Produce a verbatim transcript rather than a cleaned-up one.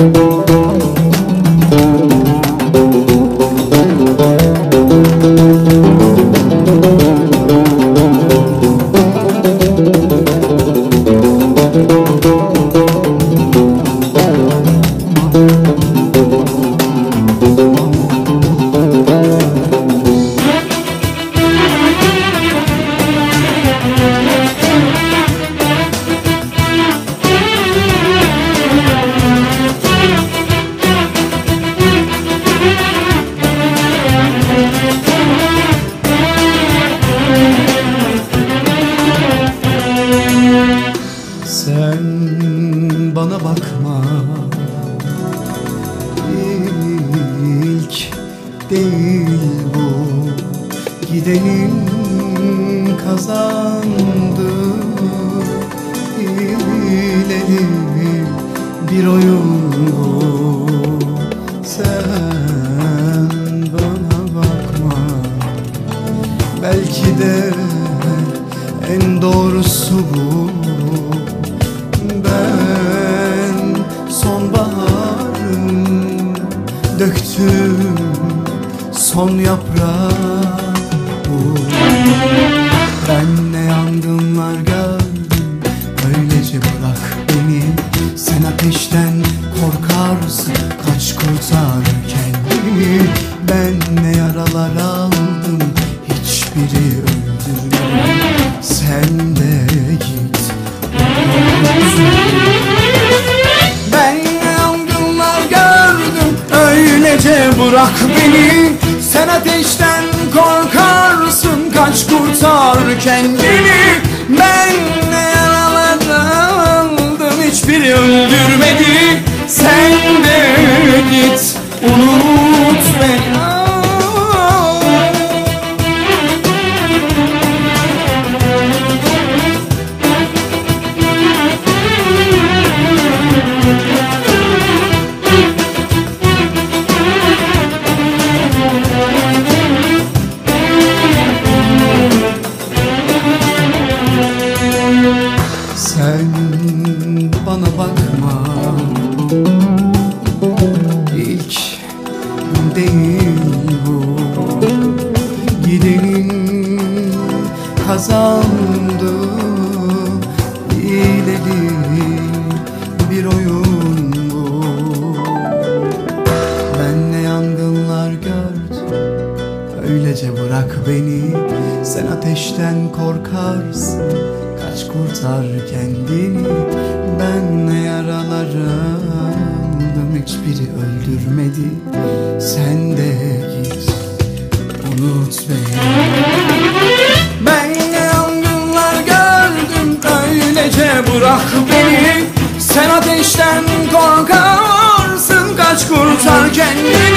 Sen bana bakma, ilk değil bu, gidenin kazandı. İleri bir oyun bu. Sen bana bakma, belki de en doğrusu bu. Ben sonbaharım, döktüm son yaprağı bu. Ben ne yangınlar gördüm, öylece bırak beni. Sen ateşten korkarsın, kaç kurtar kendini. Ben ne yaralar aldım, hiçbiri öldürmedi. Sen de git. Ben yangınlar gördüm, öylece bırak beni. Sen ateşten korkarsın, kaç kurtar kendini. Ben ne yaralar aldım, hiçbiri öldürmedi. Sen de git, unut beni. Sen bana bakma, ilk değil bu, gidenin kazandı. İleri bir oyun bu. Ben ne yangınlar gördüm, öylece bırak beni. Sen ateşten korkarsın, kaç kurtar kendini. Ben ne yaralar aldım, hiçbiri öldürmedi. Sen de git, unut beni. Ben ne yangınlar gördüm, öylece bırak beni. Sen ateşten korkarsın, kaç kurtar kendini.